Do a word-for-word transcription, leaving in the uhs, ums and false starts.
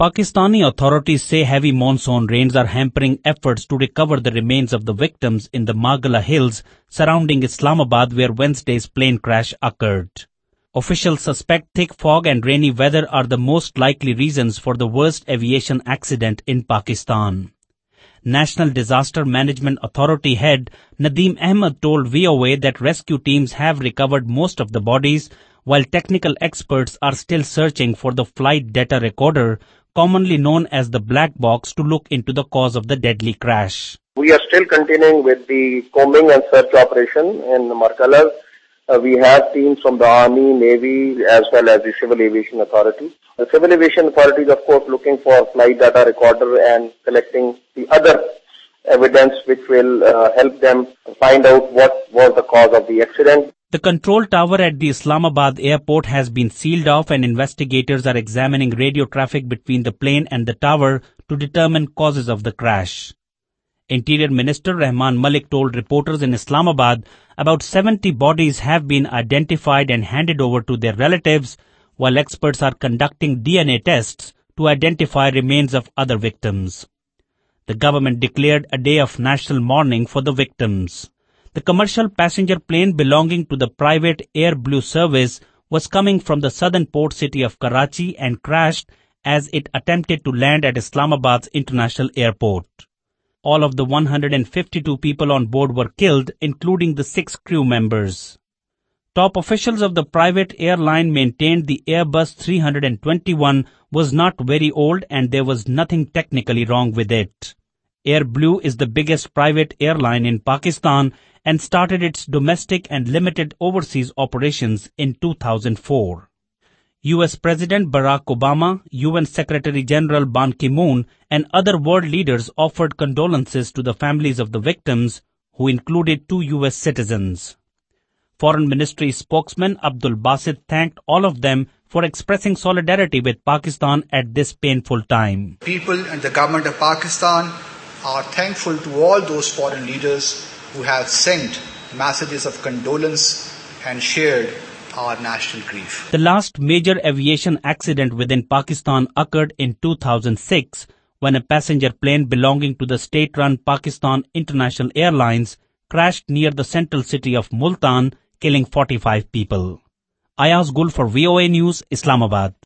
Pakistani authorities say heavy monsoon rains are hampering efforts to recover the remains of the victims in the Magala Hills surrounding Islamabad, where Wednesday's plane crash occurred. Officials suspect thick fog and rainy weather are the most likely reasons for the worst aviation accident in Pakistan. National Disaster Management Authority head Nadeem Ahmed told V O A that rescue teams have recovered most of the bodies, while technical experts are still searching for the flight data recorder, commonly known as the black box, to look into the cause of the deadly crash. We are still continuing with the combing and search operation in Markala. Uh, we have teams from the Army, Navy, as well as the Civil Aviation Authority. The Civil Aviation Authority is, of course, looking for flight data recorder and collecting the other evidence which will uh, help them find out what was the cause of the accident. The control tower at the Islamabad airport has been sealed off, and investigators are examining radio traffic between the plane and the tower to determine causes of the crash. Interior Minister Rahman Malik told reporters in Islamabad about seventy bodies have been identified and handed over to their relatives, while experts are conducting D N A tests to identify remains of other victims. The government declared a day of national mourning for the victims. The commercial passenger plane belonging to the private Air Blue service was coming from the southern port city of Karachi and crashed as it attempted to land at Islamabad's international airport. All of the one hundred fifty-two people on board were killed, including the six crew members. Top officials of the private airline maintained the Airbus three twenty-one was not very old and there was nothing technically wrong with it. Air Blue is the biggest private airline in Pakistan and started its domestic and limited overseas operations in two thousand four. U S President Barack Obama, U N Secretary General Ban Ki-moon, and other world leaders offered condolences to the families of the victims, who included two U S citizens. Foreign Ministry spokesman Abdul Basit thanked all of them for expressing solidarity with Pakistan at this painful time. People and the government of Pakistan are thankful to all those foreign leaders who have sent messages of condolence and shared our national grief. The last major aviation accident within Pakistan occurred in two thousand six when a passenger plane belonging to the state-run Pakistan International Airlines crashed near the central city of Multan, killing forty-five people. Ayaz Gul for V O A News, Islamabad.